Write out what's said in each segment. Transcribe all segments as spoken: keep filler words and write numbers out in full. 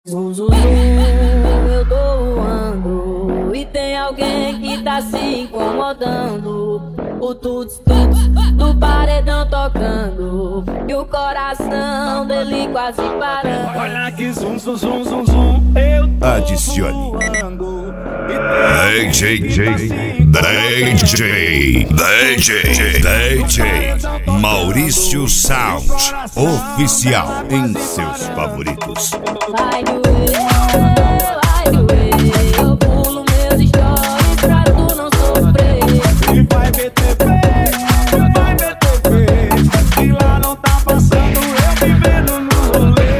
Zum, zum, zum, eu tô voando e tem alguém que tá se incomodando. O tuts tuts do paredão tocando e o coração dele quase parando. Olha que zum, zum, zum, zum, zum, eu tô Adicione voando D J, D J, D J, D J, D J Maurício Sound oficial em seus favoritos. Vai doer, vai doer, eu pulo meus stories pra tu não sofrer. e vai ver T V, vai ver T V, e lá não tá passando eu vivendo no rolê.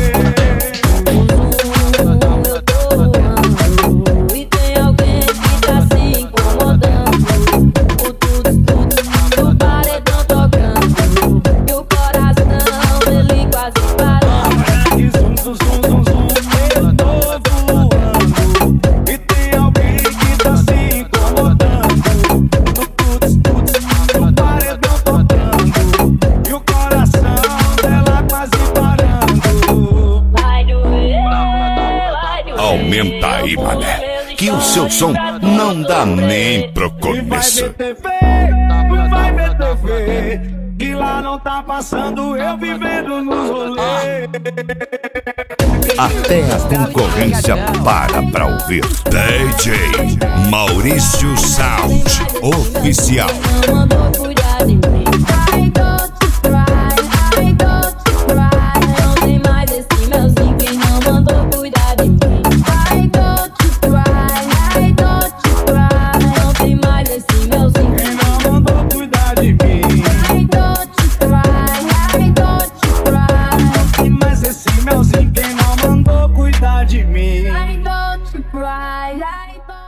Eu tô voando e tem alguém que tá se incomodando. O tudo, tudo do paredão tocando e o coração dele quase parando. Olha que zum, zum, zum, zum, zum, eu tô voando e tem alguém que tá se incomodando. No tuts, tuts, do paredão tocando e o coração dela quase parando. Vai doer, vai doer. Aumenta aí, mané, que o seu som não dá nem pro E vai começo. ver T V, vai ver T V, que lá não tá passando eu vivendo nos rolês. Até a concorrência para pra ouvir. D J Maurício Sound oficial. Não mandou cuidar de mim. I don't cry, I don't cry. Não tem mais esse melzinho quem não mandou cuidar de mim. I don't cry, I don't cry. Não tem mais esse melzinho Quem não mandou cuidar de mim? I don't cry, I don't cry. Mas esse melzinho quem não mandou cuidar de mim? I don't cry, I don't